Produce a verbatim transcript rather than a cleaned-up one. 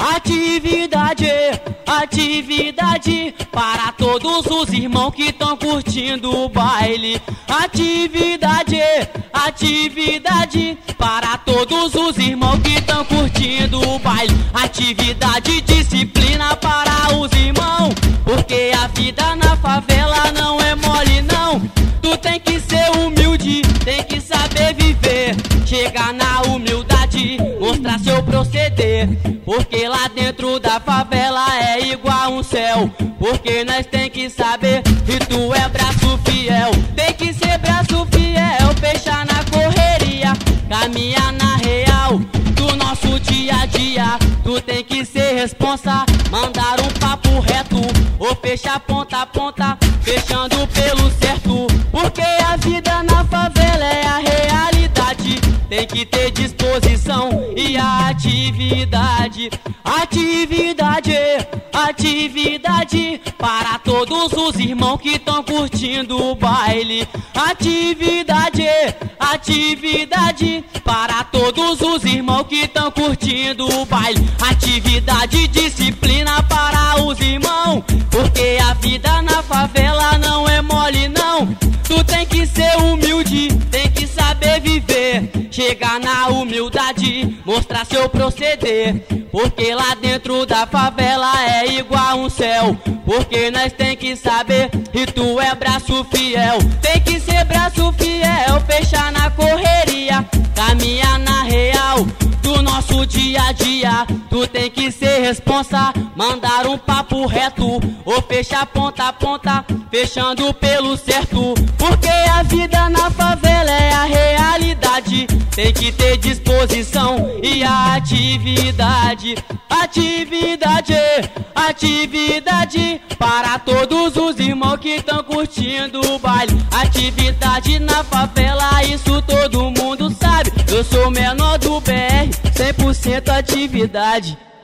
Atividade, atividade para todos os irmãos que estão curtindo o baile. Atividade, atividade para todos os irmãos que estão curtindo o baile. Atividade, disciplina para os irmãos, porque a vida na favela não é mole não. Tu tem que ser humilde, tem que saber viver, chegar na humildade, mostrar seu proceder, porque lá dentro da favela é igual um céu. Porque nós tem que saber que tu é braço fiel, tem que ser braço fiel, fechar na correria, caminhar na real do nosso dia a dia. Tu tem que ser responsa, mandar um papo reto, ou fechar ponta a ponta, fechando pelo certo. Porque a vida na favela é a realidade, tem que ter disposição e a atividade. Atividade, atividade para todos os irmãos que estão curtindo o baile. Atividade, atividade para todos os irmãos que estão curtindo o baile. Atividade, disciplina para os irmãos, porque a vida na favela não é mole não. Tu tem que ser humilde, tem que saber viver, chegar na humildade, mostrar seu proceder, porque lá dentro da favela é igual um céu. Porque nós tem que saber que tu é braço fiel, tem que ser braço fiel, fechar na correria, caminhar na real do nosso dia a dia. Tu tem que ser responsa, mandar um papo reto, ou fechar ponta a ponta, fechando pelo certo. Porque a vida na favela é a realidade, tem que ter disposição e a atividade. Atividade, atividade para todos os irmãos que estão curtindo o baile. Atividade na favela, isso todo mundo sabe. Eu sou o menor do B R, cem por cento atividade.